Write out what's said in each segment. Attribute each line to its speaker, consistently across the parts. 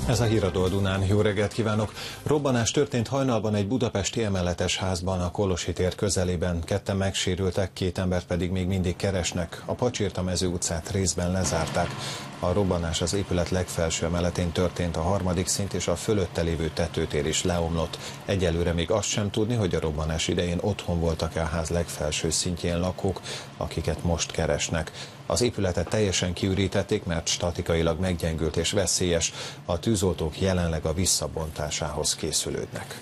Speaker 1: Ez a Híradó a Dunán. Jó reggelt kívánok! Robbanás történt hajnalban egy budapesti emeletes házban a Kolosi tér közelében. Ketten megsérültek, 2 embert pedig még mindig keresnek. A Pacsirta-mező utcát részben lezárták. A robbanás az épület legfelső emeletén történt, a 3. szint és a fölötte lévő tetőtér is leomlott. Egyelőre még azt sem tudni, hogy a robbanás idején otthon voltak-e a ház legfelső szintjén lakók, akiket most keresnek. Az épületet teljesen kiürítették, mert statikailag meggyengült és veszélyes. A tűzoltók jelenleg a visszabontásához készülődnek.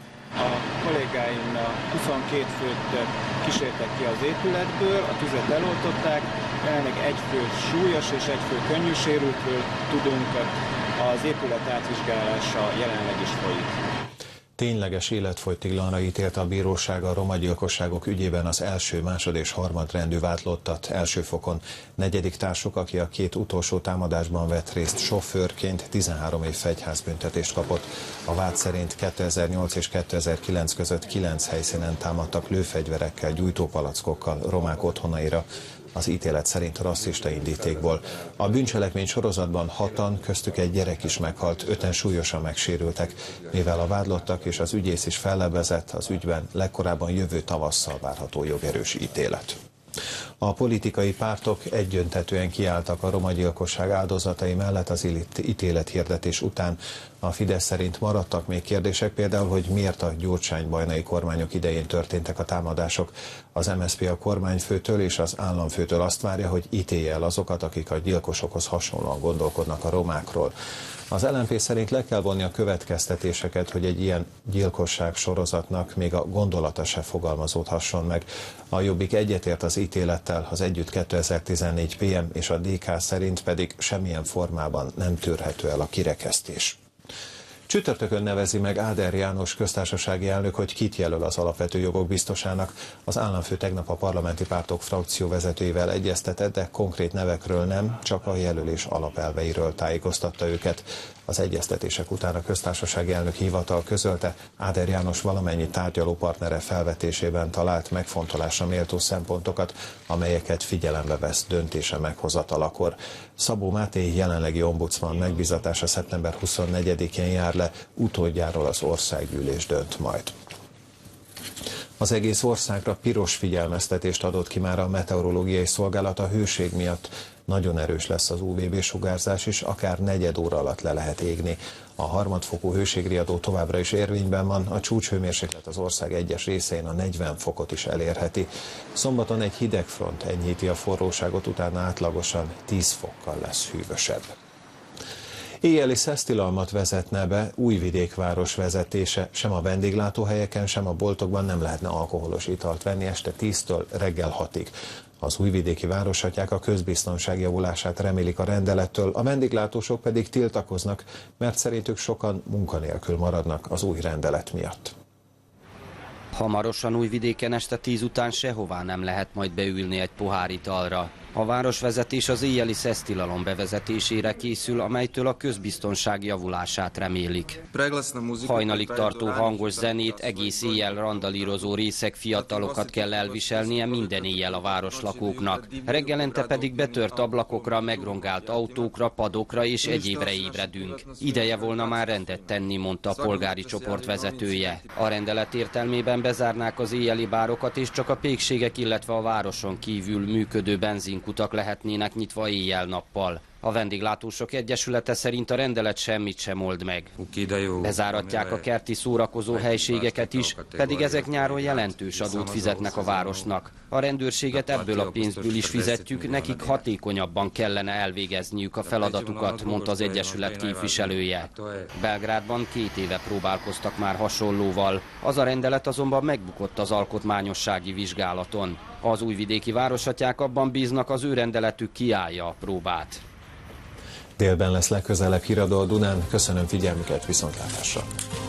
Speaker 2: A kollégáim 22 főt kísértek ki az épületből, a tüzet eloltották, jelenleg 1 fő súlyos és 1 fő könnyű sérültről tudunk, az épület átvizsgálása jelenleg is folyik.
Speaker 1: Tényleges életfogytiglanra ítélte a bíróság a romagyilkosságok ügyében az első, másod és harmadrendű vádlottat. Első fokon 4. társuk, aki a 2 utolsó támadásban vett részt sofőrként, 13 év fegyházbüntetést kapott. A vád szerint 2008 és 2009 között 9 helyszínen támadtak lőfegyverekkel, gyújtópalackokkal romák otthonaira. Az ítélet szerint rasszista indítékból. A bűncselekmény sorozatban 6-an, köztük egy gyerek is meghalt, 5-en súlyosan megsérültek, mivel a vádlottak és az ügyész is fellebbezett, az ügyben legkorábban jövő tavasszal várható jogerős ítélet. A politikai pártok egyöntetűen kiálltak a romagyilkosság áldozatai mellett az ítélethirdetés után. A Fidesz szerint maradtak még kérdések, például, hogy miért a gyurcsány-bajnai kormányok idején történtek a támadások. Az MSZP a kormányfőtől és az államfőtől azt várja, hogy ítélje el azokat, akik a gyilkosokhoz hasonlóan gondolkodnak a romákról. Az LMP szerint le kell vonni a következtetéseket, hogy egy ilyen gyilkosság sorozatnak még a gondolata se fogalmazódhasson meg. A Jobbik egyetért az ítélettel, az Együtt 2014 PM és a DK szerint pedig semmilyen formában nem tűrhető el a kirekesztés. Csütörtökön nevezi meg Áder János köztársasági elnök, hogy kit jelöl az alapvető jogok biztosának. Az államfő tegnap a parlamenti pártok frakcióvezetőivel egyeztetett, de konkrét nevekről nem, csak a jelölés alapelveiről tájékoztatta őket. Az egyeztetések után a köztársasági elnök hivatal közölte, Áder János valamennyi tárgyalópartnere felvetésében talált megfontolásra méltó szempontokat, amelyeket figyelembe vesz döntése meghozatalakor. Szabó Máté jelenlegi ombudsman megbízatása szeptember 24-én jár le, utódjáról az országgyűlés dönt majd. Az egész országra piros figyelmeztetést adott ki már a meteorológiai szolgálat a hőség miatt. Nagyon erős lesz az UVB-sugárzás is, akár 4 óra alatt le lehet égni. A harmadfokú hőségriadó továbbra is érvényben van, a csúcshőmérséklet az ország egyes részein a 40 fokot is elérheti. Szombaton egy hidegfront enyhíti a forróságot, utána átlagosan 10 fokkal lesz hűvösebb. Éjjeli szesztilalmat vezetne be Újvidék város vezetése. Sem a vendéglátóhelyeken, sem a boltokban nem lehetne alkoholos italt venni este 10-től reggel 6-ig. Az újvidéki városatyák a közbiztonság javulását remélik a rendelettől, a vendéglátósok pedig tiltakoznak, mert szerintük sokan munkanélkül maradnak az új rendelet miatt.
Speaker 3: Hamarosan Újvidéken este 10 után sehová nem lehet majd beülni egy pohár italra. A városvezetés az éjjeli szesztilalom bevezetésére készül, amelytől a közbiztonság javulását remélik. Hajnalig tartó hangos zenét, egész éjjel randalírozó részeg fiatalokat kell elviselnie minden éjjel a városlakóknak. Reggelente pedig betört ablakokra, megrongált autókra, padokra és egyébre ébredünk. Ideje volna már rendet tenni, mondta a polgári csoport vezetője. A rendelet értelmében bezárnák az éjjeli bárokat, és csak a pékségek, illetve a városon kívül működő benzinkutak lehetnének nyitva éjjel-nappal. A vendéglátósok egyesülete szerint a rendelet semmit sem old meg. Bezáratják a kerti szórakozó helységeket is, pedig ezek nyáron jelentős adót fizetnek a városnak. A rendőrséget ebből a pénzből is fizetjük, nekik hatékonyabban kellene elvégezniük a feladatukat, mondta az egyesület képviselője. Belgrádban 2 éve próbálkoztak már hasonlóval. Az a rendelet azonban megbukott az alkotmányossági vizsgálaton. Az újvidéki városatyák abban bíznak, az ő rendeletük kiállja a próbát.
Speaker 1: Délben lesz legközelebb Híradó a Dunán. Köszönöm figyelmüket, viszontlátásra!